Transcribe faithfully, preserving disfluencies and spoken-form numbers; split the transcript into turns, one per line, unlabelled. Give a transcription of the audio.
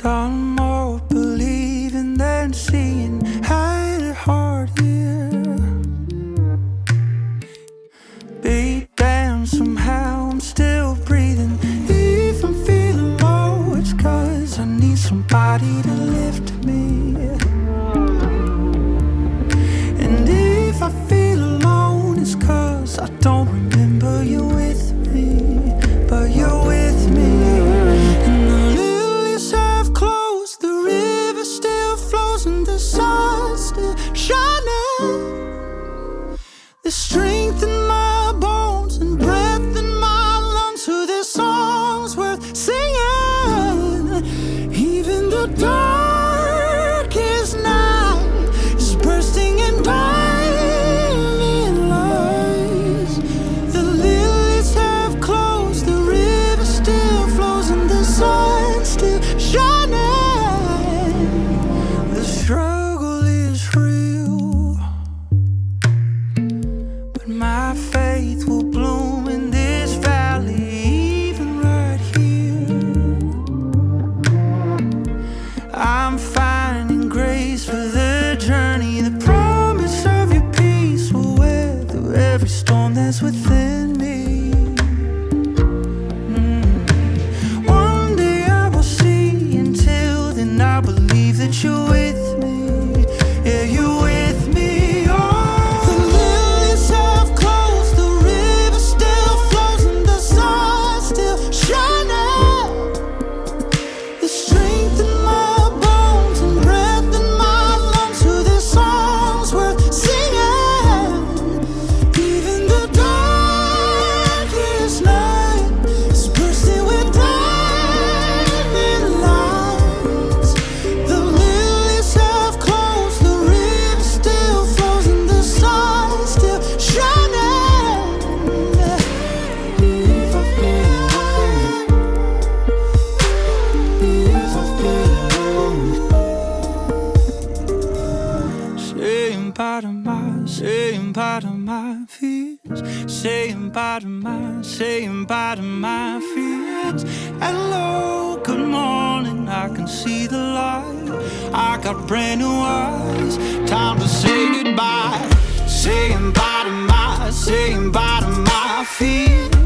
got more believing than seeing. Had it hard here. Beat down, somehow I'm still breathing. If I'm feeling low, it's 'cause I need somebody to lift me. And if I feel alone, it's 'cause I don't remember you with me. But you're with me. And the lilies have closed, the river still flows, and the sun's still shining. The strength in my bones and breath in my lungs, so this song's worth singing. Even the darkest night is bursting in diamond lights. The lilies have closed, the river still flows, and the sun's still shining. The struggle is real, but my faith will bloom in this valley, even right here. I'm finding grace for the journey. The promise of your peace will weather every storm that's within me. Mm. One day I will see, until then I believe that you're with me. Yeah, you're with me. Oh. The lilies have closed, the river still flows, and the sun's still shining. The strength in my bones and breath in my lungs, so this song's worth singing. Even the darkest night is bursting with diamond lights. The lilies have closed, the river still flows, and the sun's still shining. If I feel alone, if I feel alone, saying bye to my, saying bye to my fears, saying bye to my, saying bye to my fears. Hello, good morning, I can see the light. I got brand new eyes, time to say goodbye. Saying bye to my, saying bye to my fears.